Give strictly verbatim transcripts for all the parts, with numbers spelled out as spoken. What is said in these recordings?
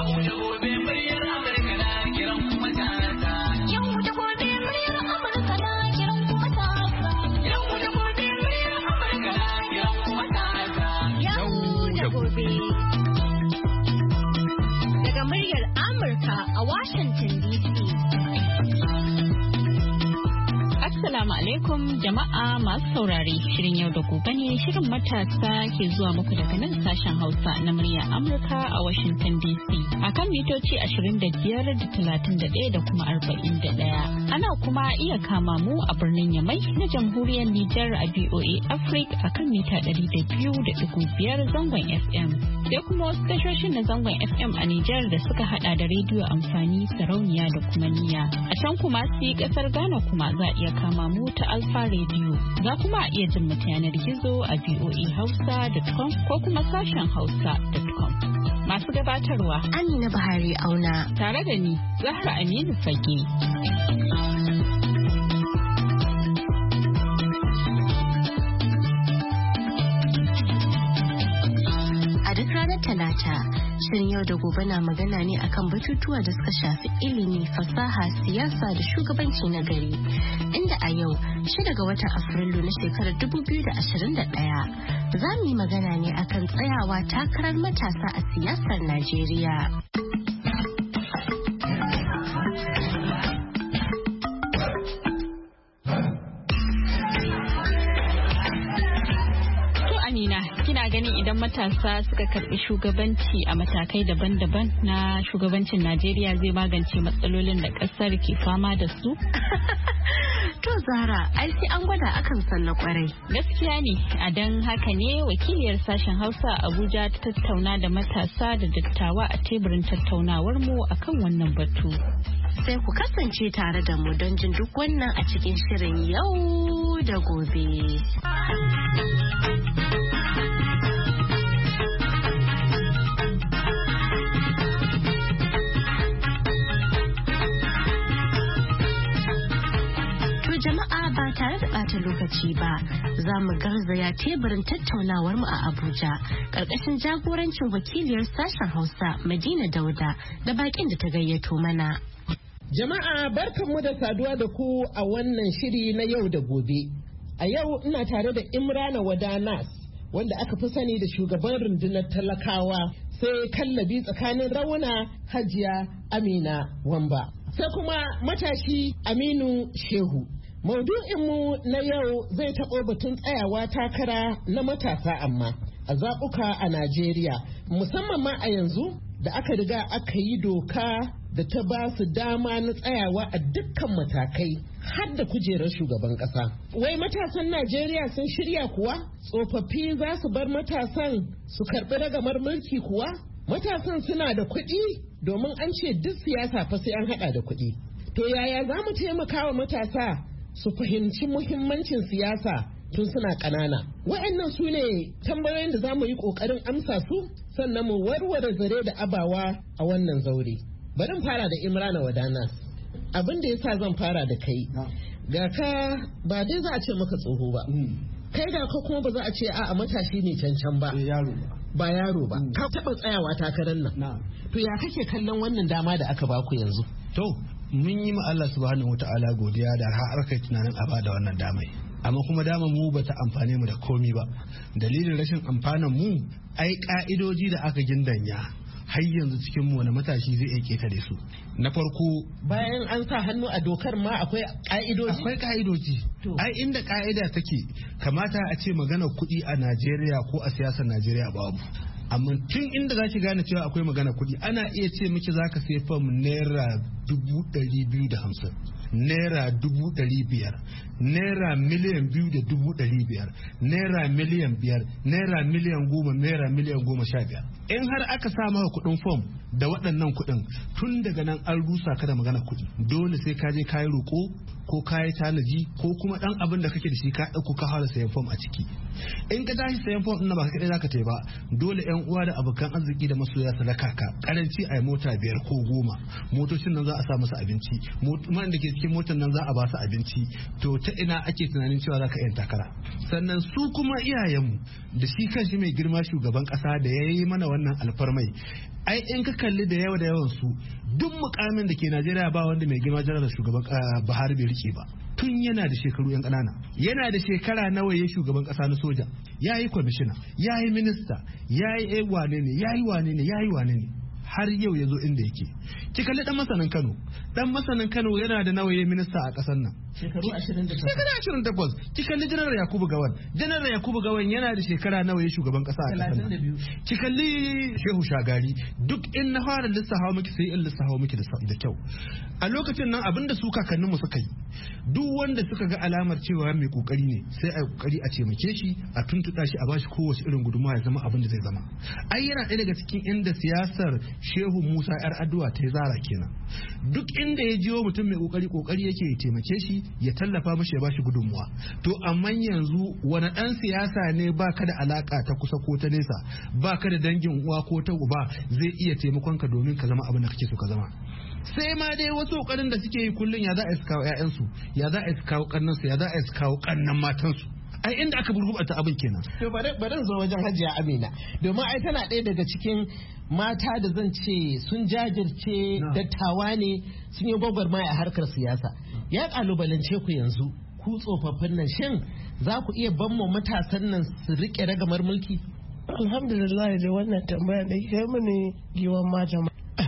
Jama'a masu saurare shirin yau da gobe ne shirin matasa ke zuwa muku daga nan sashen Hausa na murya Amurka a Washington D C akan mitoci ashirin da biyar da talatin da ɗaya da kuma arba'in da ɗaya. Ana kuma iya kama mu a birnin Yamai na jamhuriyar Nijar a V O A Africa akan mita ɗari da biyu da ɗigo biyar zangon F M. Sai kuma wasu tashoshin na zangon F M a Nijar da suka hada da rediyo amfani sarauniya da kuma niyya. A can kuma sai kasar Ghana kuma za a iya kama mu ta Alfa Radio. Za kuma a iya jin mata yanar gizo a v o a hausa dot com ko kuma sashen hausa dot com. Masu gabatarwa Amina Buhari Auna tare da ni Zahra Aminu Fage. Talata, shirin yau da gobe na magana ne akan batutuwa da suka shafi ilimi, fasaha, siyasa da shugabanci na gari. Inda a yau, shida ga watan Afrilu na shekarar dubu biyu da ashirin da ɗaya, za mu yi magana ne akan tsayawa takarar matasa a siyasar Najeriya. Ganin idan matasa suka karbi shugabanci a matakai daban-daban na shugabancin Najeriya zai magance matsalolin da kasar ke fama da su? To Zara, ai sai an gwada akan san na kwarai. Gaskiya ne, a dan haka ne wakiliyar sashen Hausa a Abuja ta tattauna da matasa da dattawa a teburin tattaunawar mu akan wannan batu. Sai ku kasance tare da mu don jin duk wannan a cikin shirin yau da gobe. Jama'a ba tare da ɓata lokaci ba za mu garzaya teburin tattaunawar mu a Abuja ƙarƙashin jagorancin wakiliyar sashen Hausa Madina Dauda da bakin da ta gayyato mana. Jama'a barkanmu da saduwa da ku a wannan shiri na yau da gobe. A yau ina tare da Imrana Wadanas wanda aka fi sani da shugaban rundunar talakawa sai kallabi tsakanin Rawuna Hajiya Amina Wamba. Sai kuma matashi Aminu Shehu. Maudu'inmu na yau zai taɓo batun tsayawa takara na matasa amma a zaɓuka a Najeriya, musamman ma a yanzu da aka riga aka yi doka da ta ba su dama na tsayawa a dukkan matakai har da kujerar shugaban ƙasa. Wai matasan Najeriya sun shirya kuwa? Tsofaffi za su bar matasan su karɓi ragamar mulki kuwa? Matasan suna da kuɗi domin an ce duk siyasa fa sai an haɗa da kuɗi. To yaya za mu taimaka wa matasa su fahimci muhimmancin siyasa tun suna ƙanana? Wa'annan su ne tambayoyin da za mu yi ƙoƙarin amsa su sannan mu warware zare da abawa a wannan zaure. Bari in fara da Imrana Wadanas. Abin da yasa zan fara da kai. Ga ka ba dai za a ce maka tsoho ba. Kai da ka kuma ba za a ce a'a matashi ne cancan ba. Ba yaro ba. Ka taɓa tsayawa takarar nan. To ya kake kallon wannan dama da aka baku yanzu? To mun yi ma Allah subhanahu wata'ala godiya da har kai tunanin a bada wannan damai, amma kuma dama mu bata amfane mu da komi ba. Dalilin rashin amfanin mu ai ka'idoji da aka gindanya har yanzu cikin mu wani matashi zai iya ketare su. Na farko bayan an sa hannu a dokar ma akwai ka'idoji akwai ka'idoji ai inda ka'ida take kamata a ce magana kuɗi a Najeriya ko a siyasar Najeriya babu. Amma tun inda za ki gane cewa akwai magana kuɗi ana iya ce miki za ka sai fam naira dubu ɗari biyu da hamsin, naira dubu ɗari biyar, naira miliyan biyu da dubu ɗari biyar, naira miliyan biyar, naira miliyan goma, naira miliyan goma sha biyar. In har aka sa maka kuɗin fam da waɗannan kuɗin tun daga nan an rusa ka da magana kuɗi. Dole sai ka je ka yi roƙo ko ka yi tanaji ko kuma ɗan abin da kake da shi ka ɗauko ka fara sayan fam a ciki. In ka tashi sayan fam ɗin ba ka kaɗai za ka tai ba, dole yan uwa da abokan arziki da masoya su raka ka. Karanci a mota biyar ko goma, motocin nan za a sa musu abinci, man da ke cikin motar nan za a ba su abinci. To ta ina ake tunanin cewa za ka yin takara. Sannan su kuma iyayenmu da shi kanshi mai girma shugaban kasa da ya yi mana wannan alfarmai, ai in ka kalli da yawa da yawan su duk mukamin da ke Najeriya ba wanda mai girma janar shugaban Buhari bai rike ba. Tun yana da shekaru yan ƙanana, yana da shekara nawa ya shugaban ƙasa na soja, ya yi kwamishina, ya yi minista, ya yi wane ne, ya yi wane ne, ya yi wane ne, har yau ya zo inda yake. Ki kalli dan masanin Kano, dan masanin Kano yana da nawa ya minista a ƙasar nan. Shekaru ashirin da takwas. Shekara ashirin da takwas. Ki kalli Janar Yakubu Gawan, Janar Yakubu Gawan yana da shekara nawa ya shugaban ƙasa a ƙasar nan. Ki kalli Shehu Shagari, duk in na fara lissafa miki sai in lissafa miki da kyau. A lokacin nan abinda su kakanninmu suka yi, duk wanda suka ga alamar cewa mai kokari ne sai a kokari a taimake shi, a tuntuɗa shi, a bashi kowace irin gudunmawa ya zama abin da zai zama. Ai yana ɗaya daga cikin inda siyasar Shehu Musa yar Aduwa ta zara kenan. Duk inda ya jiyo mutum mai kokari kokari yake ya taimake shi, ya tallafa mashi, ya bashi gudunmawa. To amma yanzu wani ɗan siyasa ne baka da alaka ta kusa ko ta nesa, baka da dangin uwa ko ta uba zai iya taimakon ka domin ka zama abin da kake so ka zama. Sai ma dai wasu kokarin da suke yi kullum ya za a kawo ƴaƴansu, ya za a kawo kannansu, ya za a kawo kannan matansu. Ai inda aka burbata abin kenan. To bari zo wajen Hajiya Amina, domin ai tana ɗaya daga cikin mata da zan ce sun jajirce, dattawa ne, sun yi gwagwarmaya a harkar siyasa. Ya kalubalance ku yanzu, ku tsofaffin nan, shin za ku iya ban mu matasan nan su rike ragamar mulki? Alhamdulillah da wannan tambaya da ke mini giwan mata.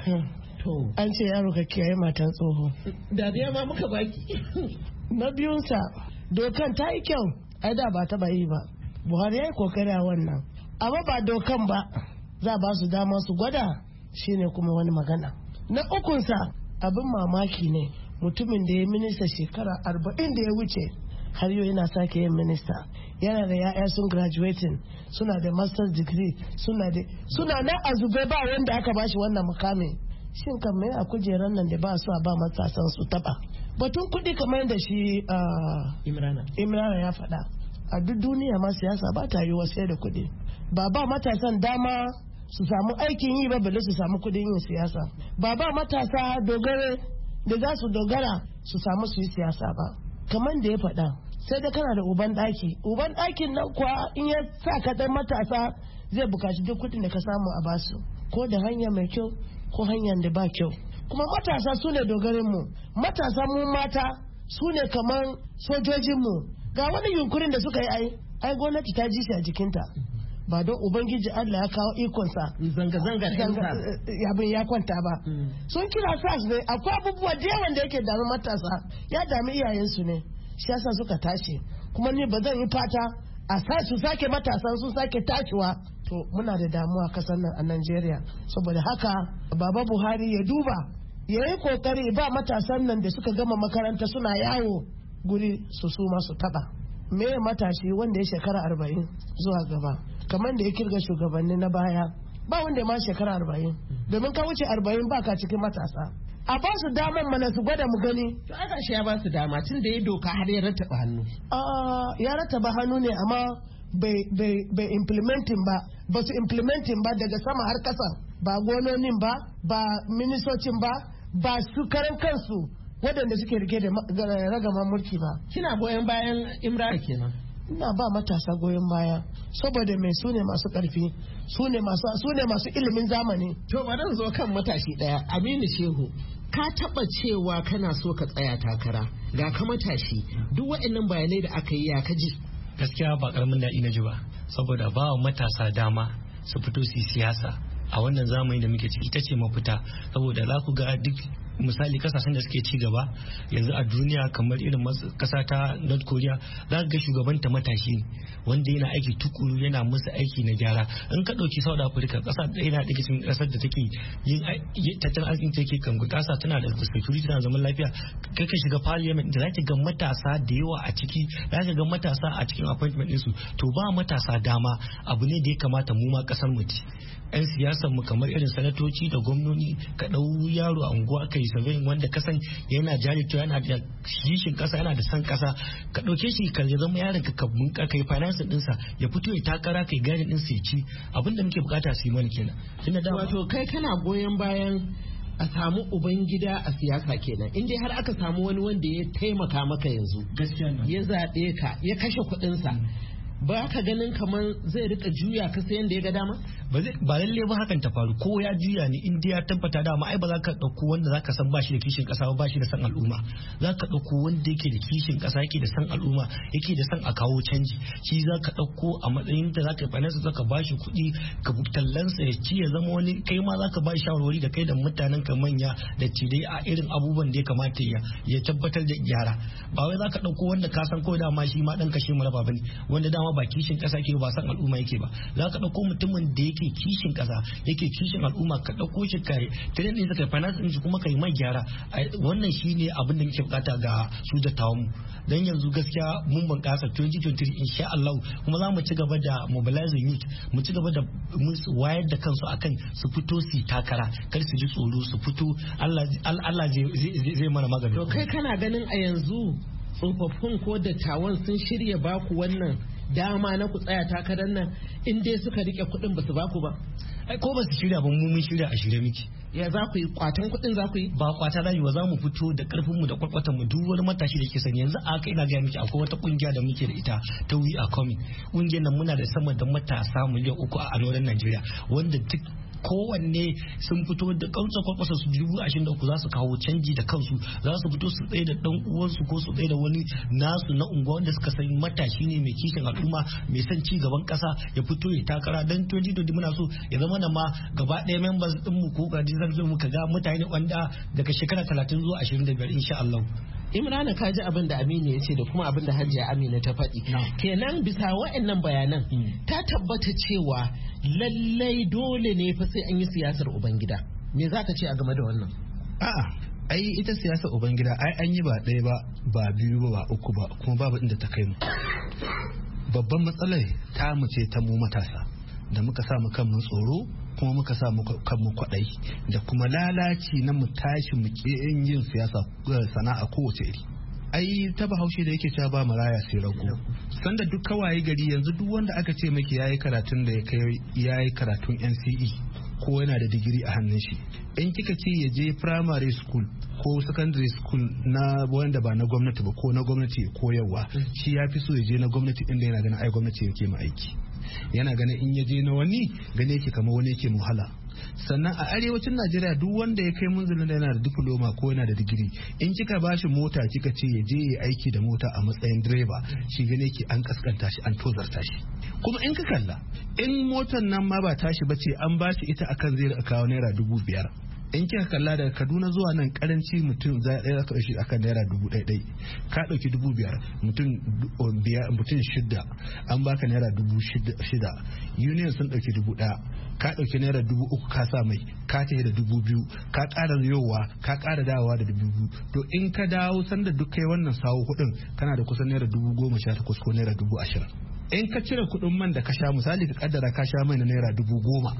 An ce yaro ka kiyaye matan tsoho. Da dai ma muka baki. Na biyunsa, dokan ta yi kyau, ai da ba taba yi ba. Buhari ya yi kokari a wannan. Amma ba dokan ba, za ba su dama su gwada, shine kuma wani magana. Na ukunsa, abin mamaki ne, mutumin da ya minista shekara arba'in da ya wuce, har yau yana sake yin minista. Yana da ya'ya sun graduating, suna da master's degree, suna da suna na azube ba wanda aka bashi wannan mukamin. Shin kan mai a kujerar nan da ba su a ba matasan su taba batun kuɗi kamar da shi Imrana Imrana ya faɗa, a duk duniya ma siyasa ba ta yi sai da kuɗi. Ba ba matasan dama su samu aikin yi ba balle su samu kuɗin yin siyasa. Ba ba matasa dogare da za su dogara su samu su yi siyasa ba. Kamar da ya faɗa, sai da kana da uban ɗaki, uban ɗakin nan kuwa in ya sa ka ɗan matasa zai bukaci duk kuɗin da ka samu a basu, ko da hanya mai kyau ko hanyar da ba kyau. Kuma matasa su ne dogarinmu, matasa mu mata su ne kamar sojojinmu. Ga wani yunkurin da suka yi ai ai gwamnati ta ji shi a jikinta, ba don ubangiji Allah ya kawo ikonsa zanga-zanga abin ya kwanta ba. Sun kira sas ne, akwai abubuwa da yawan da yake dami matasa, ya dami iyayensu ne, shi yasa suka tashi. Kuma ni ba zan yi fata a sa su sake matasan sun sake tashiwa. To muna da damuwa kasar nan a Najeriya, saboda haka Baba Buhari ya duba, ya yi kokari ba matasan nan da suka gama makaranta suna yawo guri su su masu taba. Me matashi wanda ya shekara arba'in zuwa gaba, kamar da ya kirga shugabanni na baya, ba wanda ma shekara arba'in, domin ka wuce arba'in ba ka cikin matasa. A ba su daman mana su gwada mu gani. To aka shi ya ba su dama tun da ya doka har ya rattaba hannu. Ya rattaba hannu ne amma bai implementing ba, ba su implementing ba daga sama har kasa, ba gononin ba, ba ministocin ba, ba su karan kansu waɗanda suke rike da ragaman mulki ba. Kina goyon bayan Imran kenan? Ina ba matasa goyon baya saboda mai su ne masu ƙarfi, su ne masu ilimin zamani. To bari zo kan matashi ɗaya, Aminu Shehu. Ka taɓa cewa kana so ka tsaya takara, ga ka matashi, duk waɗannan bayanai da aka yi ya kaji? Gaskiya ba karamin daɗi na ji ba, saboda ba wa matasa dama su fito su yi siyasa a wannan zamani da muke ciki, ita ce mafita. Saboda za ku ga duk misali kasashen da suke ci gaba yanzu a duniya kamar irin kasa ta North Korea, za ka ga shugabanta matashi wanda yana aiki tukuru, yana musu aiki na gyara. In ka ɗauki South Africa, kasa yana daga cikin kasar da take yin tattalin arzikin take kan kasa, tana da security, tana zaman lafiya. Kai ka shiga parliament da za ka ga matasa da yawa a ciki, za ka ga matasa a cikin appointment ɗinsu. To ba matasa dama abu ne da ya kamata mu ma kasar mu ci. 'Yan siyasar mu kamar irin sanatoci da gwamnoni, ka ɗau yaro a unguwa kai surveying wanda kasan yana jajircewa, yana da shishin kasa, yana da san kasa, ka ɗauke shi ka zama yaron ka kabun ka kai finance ɗinsa ya fito ya takara kai gani ɗinsa ya ci. Abin da muke bukata su yi mana kenan. Wato kai kana goyon bayan a samu ubangida a siyasa kenan in dai har aka samu wani wanda ya taimaka maka yanzu ya zaɓe ka ya kashe kuɗinsa ba ka ganin kamar zai rika juya ka sai yanda ya ga dama ba zai ba lalle ba hakan ta faru ko ya juya ne in dai ya tabbata dama ai ba za ka dauko wanda za ka san ba shi da kishin kasa ba shi da san al'umma za ka dauko wanda yake da kishin kasa yake da san al'umma yake da san a kawo canji shi za ka dauko a matsayin da za ka finance za ka ba shi kuɗi ka tallansa ya ci ya zama wani kai ma za ka ba shi shawarwari da kai da mutanen ka manya da tidai a irin abubuwan da ya kamata ya ya tabbatar da gyara ba wai za ka dauko wanda ka san ko dama shi ma dan kashe mu raba bane wanda dama ba kishin kasa ke ba san al'umma yake ba za ka dauko mutumin da yake kishin kasa yake kishin al'umma ka dauko shi kai tare ne zaka finance din shi kuma kai mai gyara wannan shine abin da muke bukata ga su da tawon dan yanzu gaskiya mun bunkasa twenty twenty-three insha Allah kuma za mu ci gaba da mobilizing youth mu ci gaba da wayar da kansu akan su fito su takara kar su ji tsoro su fito Allah Allah zai mana magana to kai kana ganin a yanzu tsofaffin ko dattawan sun shirya baku wannan dama na ku tsaya takarar nan in dai suka rike kuɗin ba su baku ba ai ko ba su shirya ba mu mun shirya a shirye miki ya za ku yi kwatan kuɗin za ku yi ba kwata rayuwa za mu fito da karfin mu da kwakwatan mu duk wani matashi da ke sani yanzu aka ina ga miki akwai wata kungiya da muke da ita ta We Are Coming kungiyar nan muna da sama da matasa miliyan uku a anoran Najeriya wanda duk kowanne sun fito da kansa kwakwasa su dubu ashirin da uku za su kawo canji da kansu za su fito su tsaye da dan uwansu ko su tsaye da wani nasu na unguwa wanda suka san matashi ne mai kishin al'umma mai son ci gaban kasa ya fito ya takara dan twenty twenty muna so ya zama na ma gaba ɗaya members din mu ko ga dizan mu ka ga mutane wanda daga shekara talatin zuwa ashirin da biyar insha Allah. Imrana ka ji abin da Aminu ya ce da kuma abin da Hajiya Amina ta faɗi. Kenan bisa wa'annan bayanan ta tabbata cewa lallai dole ne fa sai an yi siyasar Ubangida. Me za ka ce a game da wannan? A'a, ai ita siyasar Ubangida ai an yi ba ɗaya ba, ba biyu ba, ba uku ba, kuma babu inda ta kai mu. Babban matsalar ta mu ce ta mu matasa da muka sa mu kanmu tsoro kuma muka sa mu kanmu kwaɗai da kuma lalaci na mu tashi mu ke yin siyasa sana'a kowace iri. Ai ta bahaushe da yake cewa ba maraya sai rago sanda duk kawaye gari yanzu duk wanda aka ce miki yayi karatun da ya kai yayi karatun N C E ko yana da digiri a hannun shi in kika ce ya je primary school ko secondary school na wanda ba na gwamnati ba ko na gwamnati koyarwa shi ya fi so ya je na gwamnati inda yana ganin ai gwamnati yake ma aiki yana ganin in ya je na wani gane yake kamar wani yake muhala. Sannan a arewacin Najeriya duk wanda ya kai munzulin da yana da diploma ko yana da digiri in kika bashi mota kika ce ya je ya aiki da mota a matsayin direba shi gane yake an kaskanta shi an tozarta shi. Kuma in ka kalla in motar nan ma ba tashi bace an bashi ita akan zai kawo naira dubu biyar. In kika kalla daga Kaduna zuwa nan karanci mutum za a ɗaya shi akan naira dubu ɗaya ɗai ka ɗauki dubu biyar mutum biyar mutum shida an baka naira dubu shida union sun ɗauki dubu ɗaya ka ɗauki naira dubu uku ka sa mai ka tafi da dubu biyu ka ƙara yowa ka ƙara dawowa da dubu biyu to in ka dawo sanda duk kai wannan sawo kuɗin kana da kusan naira dubu goma sha takwas ko naira dubu ashirin in ka cire kuɗin man da ka sha misali ka kaddara ka sha mai na naira dubu goma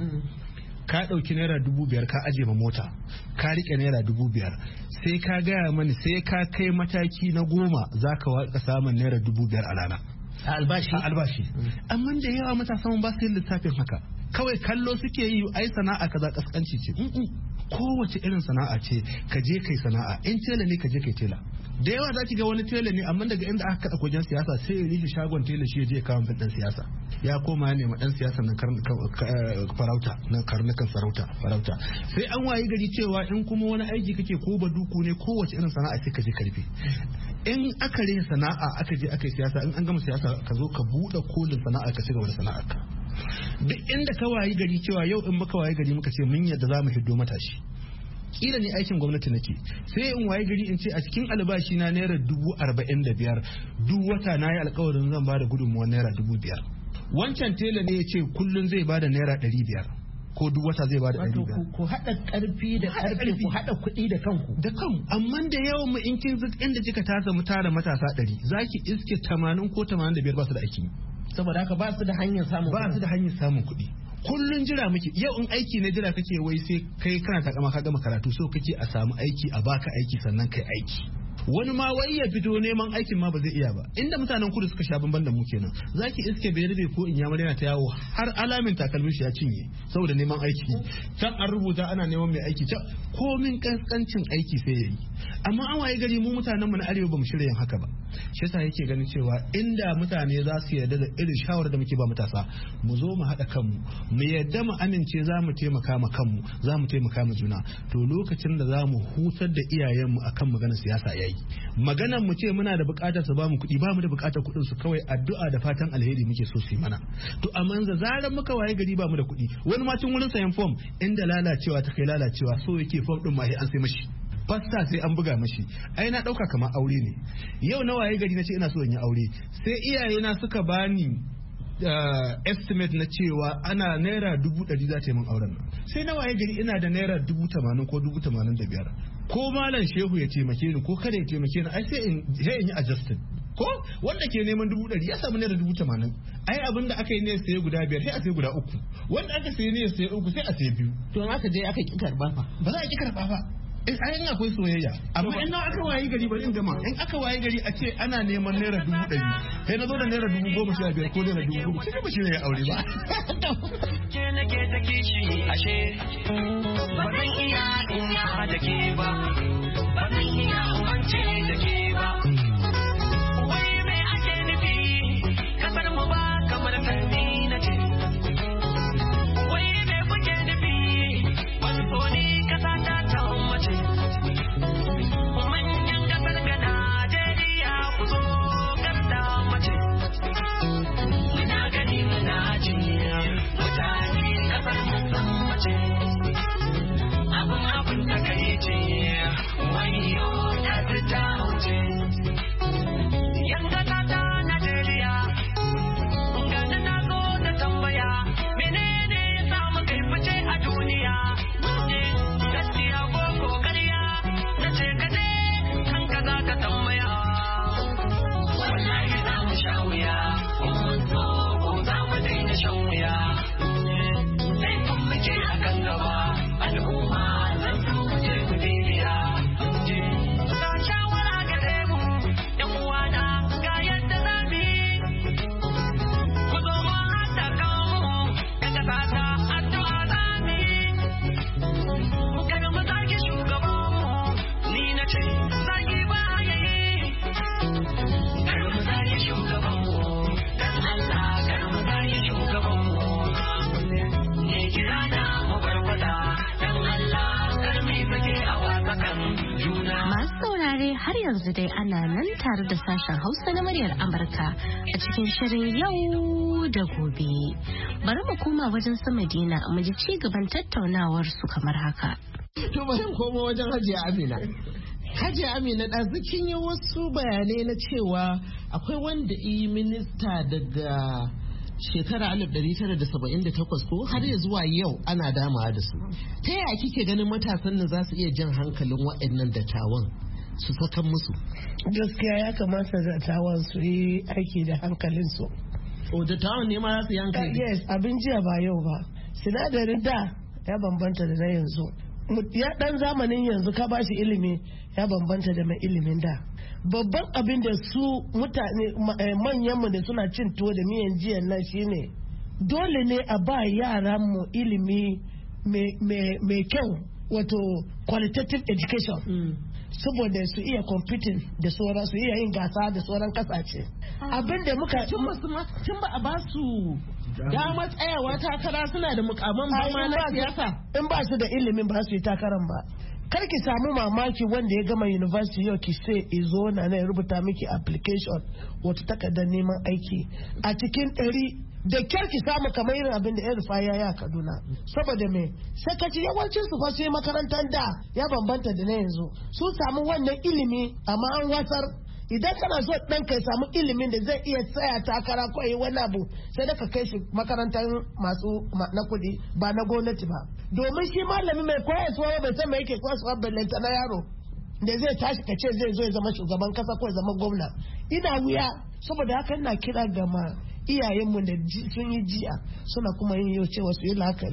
ka ɗauki naira dubu biyar ka aje ma mota ka riƙe naira dubu biyar sai ka gaya mani sai ka kai mataki na goma za ka waka samun naira dubu biyar a rana a albashi a albashi amma da yawa matasan ba su yin lissafin haka kawai kallo suke yi ai sana'a kaza kaskanci ce kowace irin sana'a ce ka je kai sana'a in tela ne ka je kai tela da yawa za ki ga wani tela ne amma daga inda aka kada kojan siyasa sai ya rike shagon tela shi ya je kawo bin dan siyasa ya koma ya nema dan siyasa na farauta na karnukan sarauta farauta sai an wayi gari cewa in kuma wani aiki kake ko baduku ne kowace irin sana'a sai ka je karfe in aka rage sana'a aka je aka yi siyasa in an gama siyasa ka zo ka buɗe kolin sana'a ka ci gaba da sana'ar ka duk inda ka wayi gari cewa yau in muka wayi gari muka ce mun yadda za mu hiddo matashi kila ne aikin gwamnati nake sai in waye gari in ce a cikin albashi na naira dubu arba'in da biyar duk wata na yi alkawarin zan bada gudunmuwar naira dubu biyar wancan tela ne ya ce kullum zai bada naira ɗari biyar ko duk wata zai bada ɗari biyar ku haɗa ƙarfi da ƙarfi ku haɗa kuɗi da kanku da kan amma da yawan mu in kin inda kika tasa mu tara matasa ɗari zaki iske tamanin ko tamanin da biyar ba su da aiki saboda haka ba su da hanyar samun ba su da hanyar samun kuɗi kullun jira muke yau in aiki ne jira kake wai sai kai kana takama ka gama karatu so kake a samu aiki a baka aiki sannan kai aiki wani ma wai ya fito neman aikin ma ba zai iya ba inda mutanen kudu suka sha bamban da mu kenan zaki iske bai rabe ko in ya yana ta yawo har alamin takalmin shi ya cinye saboda neman aiki can an rubuta ana neman mai aiki can komin kaskancin aiki sai yayi amma an waye gari mu mutanen mu na arewa bamu shirya yin haka ba shi yasa yake ganin cewa inda mutane za su yarda da irin shawarar da muke ba matasa mu zo mu haɗa kanmu mu yarda mu amince za mu taimaka ma kanmu za mu taimaka ma juna to lokacin da za mu hutar da iyayenmu akan maganar siyasa yayi maganar mu ce muna da buƙatar su ba mu kuɗi ba mu da buƙatar kuɗin su kawai addu'a da fatan alheri muke so su yi mana to amma da zaran muka waye gari ba mu da kuɗi wani ma tun wurin sayan fom inda lalacewa ta kai lalacewa so yake fom din ma sai an sai mashi fasta sai an buga mashi ai na dauka kamar aure ne yau na waye gari na ce ina so in yi aure sai iyaye na suka bani uh, estimate na cewa ana naira dubu ɗari za ta yi min auren nan sai na waye gari ina da naira dubu tamanin ko dubu tamanin da biyar ko malam shehu ya taimake ni ko kada ya taimake ni ai sai in yi adjusted ko wanda ke neman dubu ɗari ya samu naira dubu tamanin ai abin da aka yi ne sai guda biyar sai a sai guda uku wanda aka sai ne sai uku sai a sai biyu to in aka je aka ki karba fa ba za a ki karba ba ai in akwai soyayya amma in na aka wayi gari bari in gama in aka wayi gari a ce ana neman naira dubu ɗari sai na zo da naira dubu goma sha biyar ko naira dubu goma sai ba shi ne ya aure ba ke nake ta kishi ashe ba zan iya in ya da ke ba ba zan iya umance da ke ba wai me ake nufi kasar mu ba kamar tarbi na ce wai me kuke nufi wani tsoni kasa ta ta mace manyan kasar ga Najeriya ku zo garda mace muna gani muna ji mutane kasar mun san mace abin abin da kai ce wayo ta fita wuce yanga ta ta Najeriya gani na zo da tambaya menene ya samu kai fice a duniya gaskiya ko kokariya na ce kaje kan ka za ka tambaya wallahi za mu sha wuya mun so ko za mu daina shan wuya sai kun muke a kan gaba al'umma zan so mu je mu bibiya ga shawara gare mu yan uwana ga yadda za mu yi ku zo mu haɗa kanmu daga sata addu'a za mu yi kada mu zagi shugabanmu ni na ce zagi ba ya yi kada mu zagi shugabanmu dan Allah kada mu zagi shugabanmu ne kira na mu barbada dan Allah kar mu sake a wasakan juna. Masu saurare har yanzu dai ana nan tare da sashen Hausa na muryar Amurka a cikin shirin yau da gobe. Bari mu koma wajen su Madina mu ji ci gaban tattaunawar su kamar haka. To bari mu koma wajen Hajiya Amina. Hajiya Amina ɗazu kin yi wasu bayanai na cewa akwai wanda yi minista daga shekara alif ɗari tara da saba'in da takwas ko har ya zuwa yau ana damawa da su. Ta yaya kike ganin matasan nan za su iya jan hankalin waɗannan dattawan su sakan musu? Gaskiya ya kamata dattawan su yi aiki da hankalinsu. O dattawan ne ma za su yi hankali? Yes, abin jiya ba yau ba. Sinadarin da ya bambanta da na yanzu. Ya dan zamanin yanzu ka bashi ilimi ya bambanta da mai ilimin da. Babban abin da su mutane manyanmu da suna cin tuwo da miyan jiyan nan shine dole ne a ba yaran mu ilimi mai kyau, wato qualitative education. Mm. Saboda su iya competing da sauran su iya yin gasa da sauran kasashe. Abin da muka tun ba a ba su dama tsayawa takara suna da mukaman ba ma na siyasa. In ba su da ilimin ba su yi takaran ba. Kar ki samu mamaki wanda ya gama university yau ki sai izo na na rubuta miki application wata takardar neman aiki a cikin ɗari da kyar ki samu kamar irin abin da ya rufa ya ya Kaduna. Saboda me sakaci yawancin su fa su yi makarantar da ya bambanta da na yanzu, su samu wannan ilimi amma an wasar. Idan kana so ɗan ka samu ilimin da zai iya tsaya takara ko yi wani abu sai da ka kai shi makarantar masu na kuɗi ba na gwamnati ba. Domin shi malami mai koyarwa bai san mai yake koyarwa ballanta na yaro da zai tashi ka ce zai zo ya zama shugaban kasa ko ya zama gwamna. Ina wuya, saboda haka ina kira ga ma iyayenmu da sun yi jiya suna kuma yin yau cewa su yi la'akari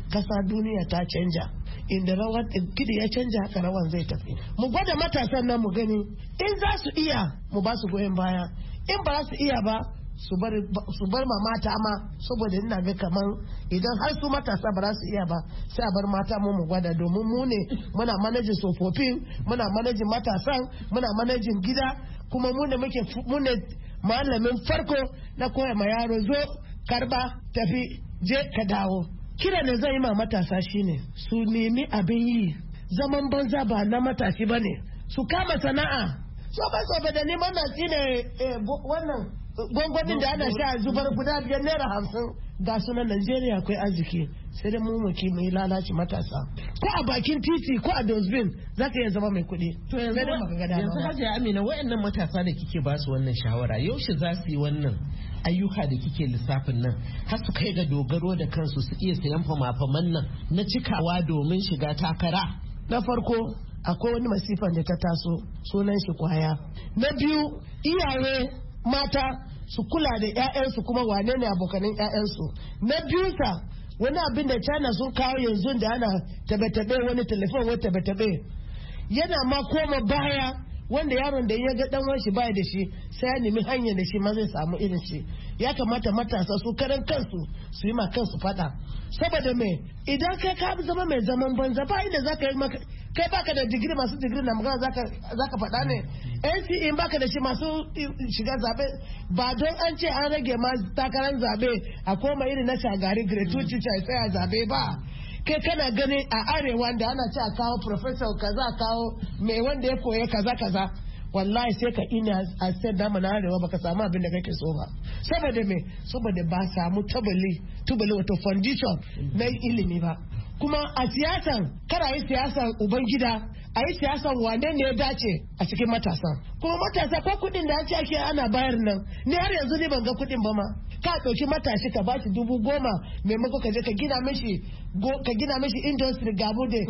kasa duniya ta canja inda rawar kidi ya canja haka rawan zai tafi. Mu gwada matasan nan mu gani in za su iya mu ba su goyon baya, in ba su iya ba su bar ma mata ma, saboda ina ga kaman idan har su matasa ba za su iya ba sai a bar mata mu mu gwada, domin mu ne muna manajin tsofaffin, muna manajin matasan, muna manajin gida, kuma mu ne muke mu ne malamin farko na koya ma yaro zo karba tafi je ka dawo. Kira ne zai yi ma matasa shine su nemi abin yi, zaman banza ba na matashi bane, su kama sana'a. So ba so ba da neman na tsine wannan gwangwanin da ana sha zubar guda biyar naira hamsin ga sunan Najeriya akwai arziki, sai da mu muke mai lalaci matasa. Ko a bakin titi ko a dozbin za ka iya zama mai kuɗi. To yanzu Hajiya Amina, waɗannan matasa da kike ba su wannan shawara yaushe za su yi wannan ayyuka da kike lissafin nan har su kai ga dogaro da kansu su iya sayan fama-faman nan na cikawa domin shiga takara? Na farko akwai wani masifan da ta taso sunan shi kwaya. Na biyu iyaye mata su kula da 'ya'yansu kuma wane ne abokanin 'ya'yansu. Na biyu sa wani abin da China sun kawo yanzu da ana tabe-tabe wani telefon wani tabe-tabe yana ma koma baya, wanda yaron da ya ga dan wanshi baya da shi sai ya nemi hanyar da shi ma zai samu irin shi. Ya kamata matasa su karan kansu su yi ma kansu fada, saboda me idan kai ka zama mai zaman banza ba inda zaka yi maka, kai baka da digiri, masu digiri na magana zaka zaka fada ne. N C E baka da shi masu shiga zabe, ba don an ce an rage ma takarar zabe a koma irin na shagari gratuity ce tsaya zabe ba. Kai kana gani a arewa da ana ce a kawo professor kaza kawo mai wanda ya koya kaza kaza, wallahi sai ka ina a sayar da mana arewa baka samu abin da kake so ba. Saboda me? Saboda ba samu tubali tubali wato foundation na ilimi ba. Kuma a siyasan kara yi siyasan ubangida, a yi siyasan wane ne ya dace a cikin matasan. Kuma matasa ko kudin da ake ake ana bayar nan ni har yanzu ne ban ga kudin ba ma. Ka ɗauki matashi ka bashi dubu goma maimako ka je ka gina mishi ka gina mishi industry gabu da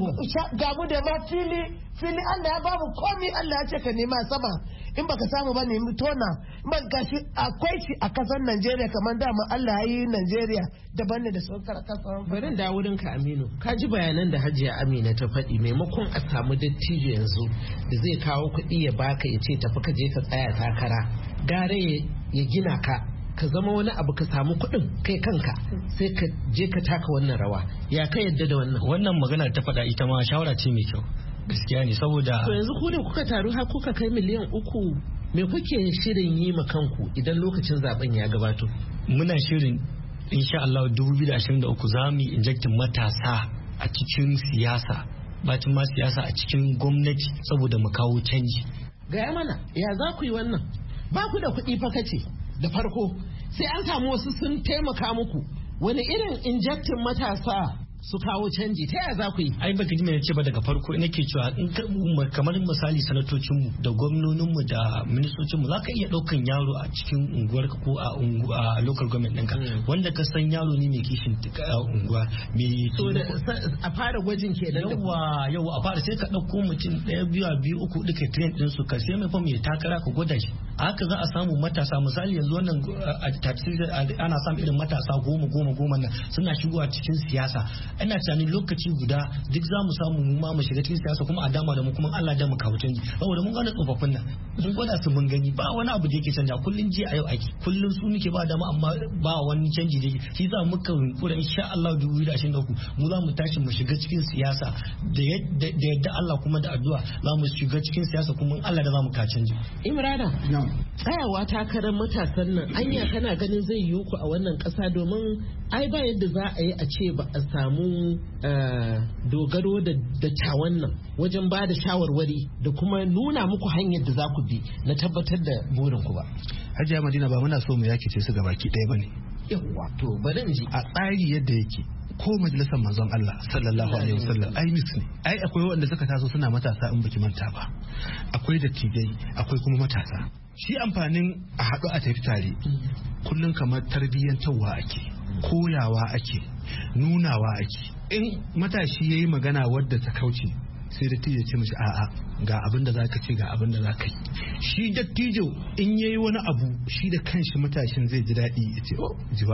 gabu da ma fili fili Allah ya babu komi, Allah ya ce ka nema sama, in baka samu ba nemi tona. Man gashi akwai shi a kasar Najeriya kamar dama Allah ya yi Najeriya daban ne da saukar kasar. Bari da wurin ka Aminu, ka ji bayanan da Hajiya Amina ta faɗi, maimakon a samu dattijo yanzu da zai kawo kuɗi ya baka ya ce tafi ka je ka tsaya takara, gare ya gina ka ka zama wani abu ka samu kuɗin kai kanka sai ka je ka taka wannan rawa. Ya ka yadda da wannan? Wannan magana ta faɗa ita ma shawara ce mai kyau, gaskiya ne, saboda to yanzu ku ne kuka taru har kuka kai miliyan uku, me kuke shirin yi ma kanku idan lokacin zaben ya gabato? Muna shirin insha Allah dubu biyu da ashirin da uku za mu injectin matasa a cikin siyasa, bacin ma siyasa a cikin gwamnati saboda mu kawo canji. Gaya mana ya za ku yi wannan? Ba ku da kuɗi fa kace da farko, sai an samu wasu sun taimaka muku. Wani irin injectin matasa su kawo canji, ta yaya za ku yi? Ai baka ji me ce ba daga farko nake cewa in kamar misali sanatocin mu da gwamnonin mu da ministocin mu zaka iya daukan yaro a cikin unguwar ka ko a a local government ɗinka wanda ka san yaro ne mai kishin unguwa mai so a fara gwajin kenan. Yawa yawa a fara sai ka dauko mutum daya biyu biyu uku duka train din su ka sai mai fa mai takara ka gwada shi. Haka za a samu matasa, misali yanzu wannan ana samun irin matasa goma goma goma nan suna shigowa cikin siyasa. Ina tunanin lokaci guda duk za mu samu mu ma mu shiga cikin siyasa kuma a dama da mu kuma Allah da mu kawo canji, saboda mun gane tsofaffin nan mun gwada su mun gani ba wani abu da yake canja, kullun ji a yau ake kullun su muke ba dama amma ba wani canji da yake. Shi za mu muka kura insha Allah dubu biyu da ashirin da uku mu za mu tashi mu shiga cikin siyasa da yadda Allah kuma da addu'a za mu shiga cikin siyasa kuma Allah da za mu ka canji. Imrana, tsayawa takarar matasan nan anya kana ganin zai yiwu ku a wannan kasa, domin ai ba yadda za a yi a ce ba a samu dogaro da dattawan nan wajen ba da shawarwari da kuma nuna muku hanyar da za ku bi na tabbatar da burinku ba. Hajiya Madina, ba muna so mu yakice su gabaki ɗaya bane. Yawwa to bari in ji a tsari yadda yake ko majalisar manzon Allah sallallahu alaihi wasallam ai mis ne, ai akwai wanda suka taso suna matasa in baki manta ba, akwai dattijai akwai kuma matasa. Shi amfanin a haɗu a tafi tare kullum kamar tarbiyyantarwa ake, koyawa ake, nunawa ake. In matashi ya yi magana wadda ta kauce sai dattijo ya ce mashi a'a ga abin da za ka ce ga abin da za ka yi. Shi dattijo in ya yi wani abu shi da kanshi matashin zai ji daɗi ya ce oh jiwa ne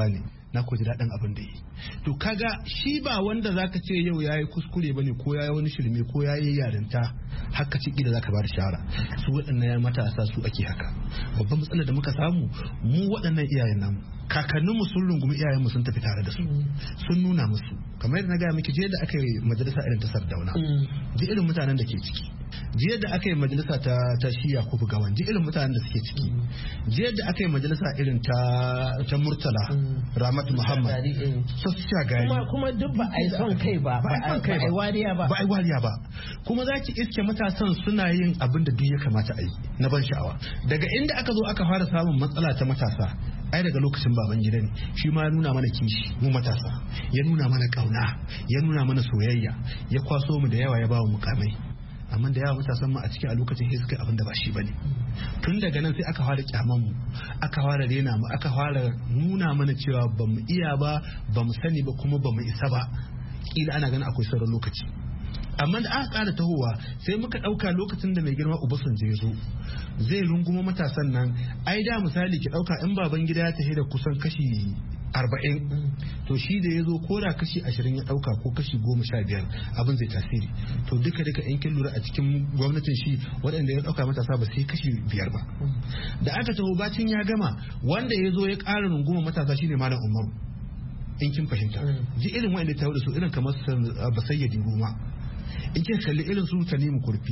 na ko ji daɗin abin da yi. To kaga shi ba wanda zaka ce yau yayi kuskure bane ko yayi wani shirme ko yayi yarinta haka ciki da zaka ba da shawara. Su waɗannan matasa su ake haka. Babban matsalar da muka samu mu waɗannan iyayen namu kakanninmu sun rungumi iyayenmu sun tafi tare da su sun nuna musu kamar yadda na gaya miki jiya da aka yi majalisa irin ta Sardauna ji irin mutanen da ke ciki jiya da aka yi majalisa ta ta Shiya ko Gawan ji irin mutanen da suke ciki jiya da aka yi majalisa irin ta ta Murtala Ramatu Muhammad su Shagari kuma kuma duk ba ai son kai ba ba ai wariya ba ba ai wariya ba kuma zaki iske matasan suna yin abin da duk ya kamata a yi na ban sha'awa daga inda aka zo aka fara samun matsala ta matasa ai daga lokacin baban gida ne shi ma ya nuna mana kishi mu matasa ya nuna mana kauna ya nuna mana soyayya ya kwaso mu da yawa ya ba mu mukamai amma da yawa matasan mu a cikin a lokacin sai suka abin da ba shi bane tun daga nan sai aka fara kyaman mu aka fara rena mu aka fara nuna mana cewa ba mu iya ba ba mu sani ba kuma ba mu isa ba kila ana ganin akwai sauran lokaci amma da aka ƙara tahowa sai muka ɗauka lokacin da mai girma Obasanjo ya zo zai runguma matasan nan ai da misali ki ɗauka in baban gida ya tafi da kusan kashi arba'in to shi da ya zo ko da kashi ashirin ya ɗauka ko kashi goma sha biyar abin zai tasiri to duka duka in kin lura a cikin gwamnatin shi waɗanda ya ɗauka matasa ba sai kashi biyar ba da aka taho bacin ya gama wanda ya zo ya ƙara runguma matasa shine malam Umaru in kin fahimta ji irin waɗanda ta da su irin kamar Basayyadi Ruma in ke kalli irin su Tanimu Kurfi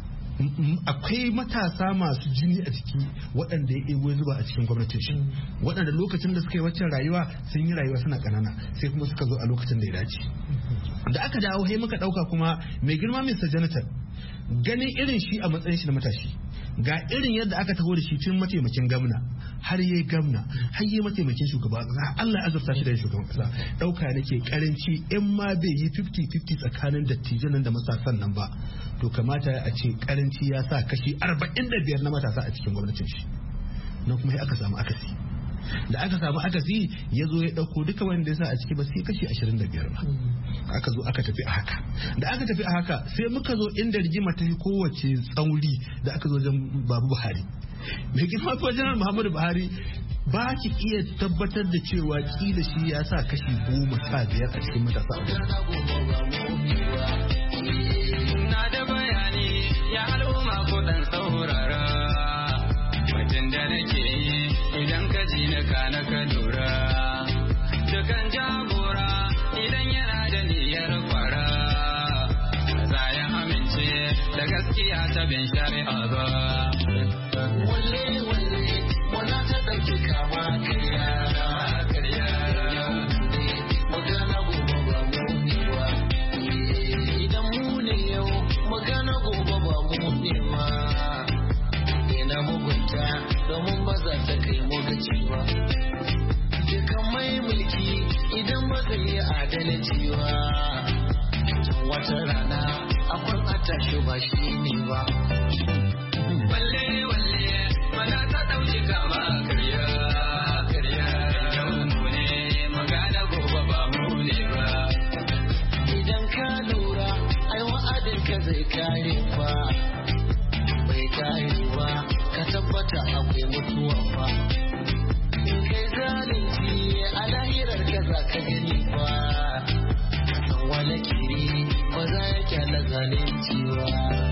akwai matasa masu jini a ciki waɗanda ya ego zuba a cikin gwamnatin shi waɗanda lokacin da suka yi waccan rayuwa sun yi rayuwa suna ƙanana sai kuma suka zo a lokacin da ya dace da aka dawo sai muka ɗauka kuma mai girma Mista Jonathan ganin irin shi a matsayin shi na matashi ga irin yadda aka taho da shi tun mataimakin gamna har yayi gamna har yayi mataimakin shugaba Allah ya azurta shi da shugaban kasa dauka nake karanci in ma bai yi fifty fifty tsakanin dattijan nan da matasan nan ba to kamata a ce karanci ya sa kashi arba'in da biyar na matasa a cikin gwamnatin shi nan kuma sai aka samu akasi da aka samu akasi ya zo ya dauko duka wanda ya sa a ciki ba sai kashi ashirin da biyar ba aka zo aka tafi a haka da aka tafi a haka sai muka zo inda rigima ta fi kowace tsauri da aka zo wajen babu Buhari mai girma ko janar Muhammadu Buhari ba ki iya tabbatar da cewa kila shi ya sa kashi goma sha biyar a cikin matasa na da bayani ya al'umma ko dan saurara wajen da nake yi idan ka ji na kana ka lura dukan jagora idan yana da niyyar kwara za ya amince da gaskiya ta bin shari'a ba walle walle wala ta dauki kama kariya kariya magana gobe ba mu newa idan mu ne yau magana gobe ba mu newa ina mugunta domin ba za ta kai mu gaci ba dukan mai mulki idan ba zai yi adalci ba wata rana akwai atashi ba shi ne ba walle walle mana ta dauki kama kariya kariya yau mu ne magana gobe ba mu ne ba idan ka lura ai wa'adin ka zai kare fa bai kare ba ka tabbata akwai mutuwa fa in kai zalunci a lahirar ka za ka gani fa wala kiri ba za ya kyala zalunci ba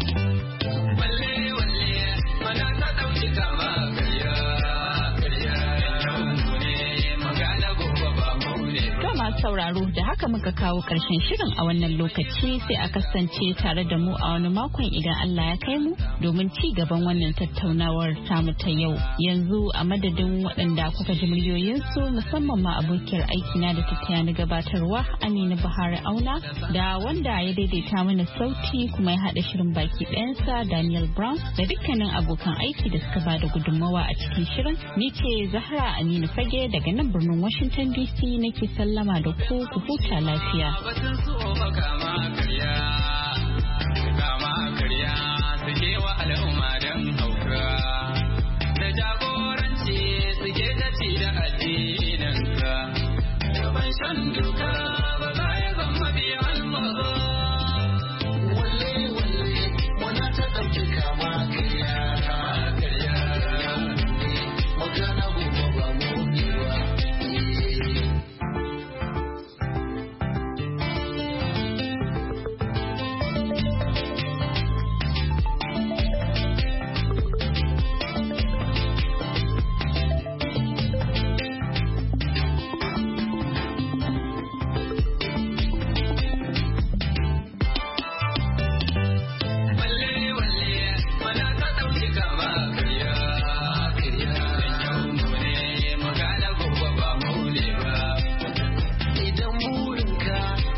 walle walle mana ta dauki kama kariya kariya yau mu ne magana gobe ba mu ne To masu sauraro da haka muka kawo karshen shirin a wannan lokaci sai a kasance tare da mu a wani makon idan Allah ya kai mu domin ci gaban wannan tattaunawar tamu ta yau. Yanzu a madadin waɗanda kuka ji muryoyinsu musamman ma abokiyar aikina da ta taya ni gabatarwa Amina Buhari Auna da wanda ya daidaita mana sauti kuma ya haɗa shirin baki ɗayansa Daniel Brown da dukkanin abokan aiki da suka bada gudunmawa a cikin shirin. Ni ce Zahra Aminu Fage daga nan birnin Washington D C nake sallama da ku ku huta lafiya. batun so ba kama kariya